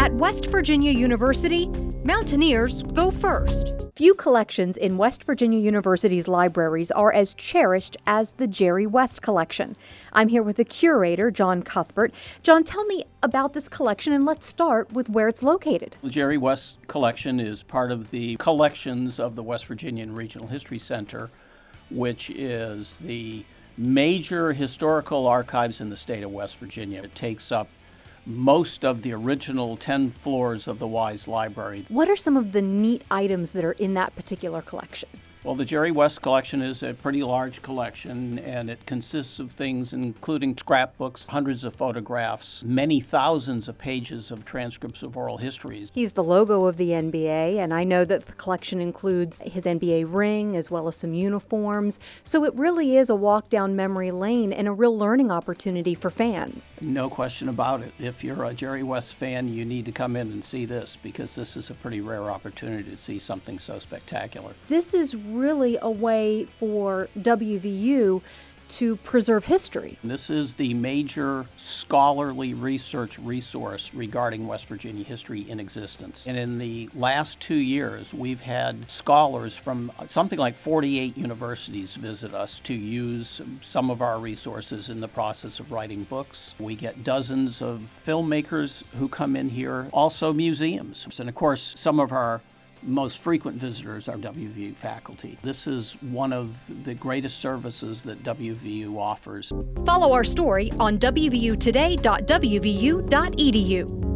At West Virginia University, mountaineers go first. Few collections in West Virginia University's libraries are as cherished as the Jerry West collection. I'm here with the curator, John Cuthbert. John, tell me about this collection, and let's start with where it's located. The Jerry West collection is part of the collections of the West Virginia Regional History Center, which is the major historical archives in the state of West Virginia. It takes up most of the original 10 floors of the Wise Library. What are some of the neat items that are in that particular collection? Well, the Jerry West collection is a pretty large collection, and it consists of things including scrapbooks, hundreds of photographs, many thousands of pages of transcripts of oral histories. He's the logo of the NBA, and I know that the collection includes his NBA ring as well as some uniforms. So it really is a walk down memory lane and a real learning opportunity for fans. No question about it. If you're a Jerry West fan, you need to come in and see this, because this is a pretty rare opportunity to see something so spectacular. This is really a way for WVU to preserve history. This is the major scholarly research resource regarding West Virginia history in existence. And in the last 2 years, we've had scholars from something like 48 universities visit us to use some of our resources in the process of writing books. We get dozens of filmmakers who come in here, also museums. And of course, some of our most frequent visitors are WVU faculty. This is one of the greatest services that WVU offers. Follow our story on wvutoday.wvu.edu.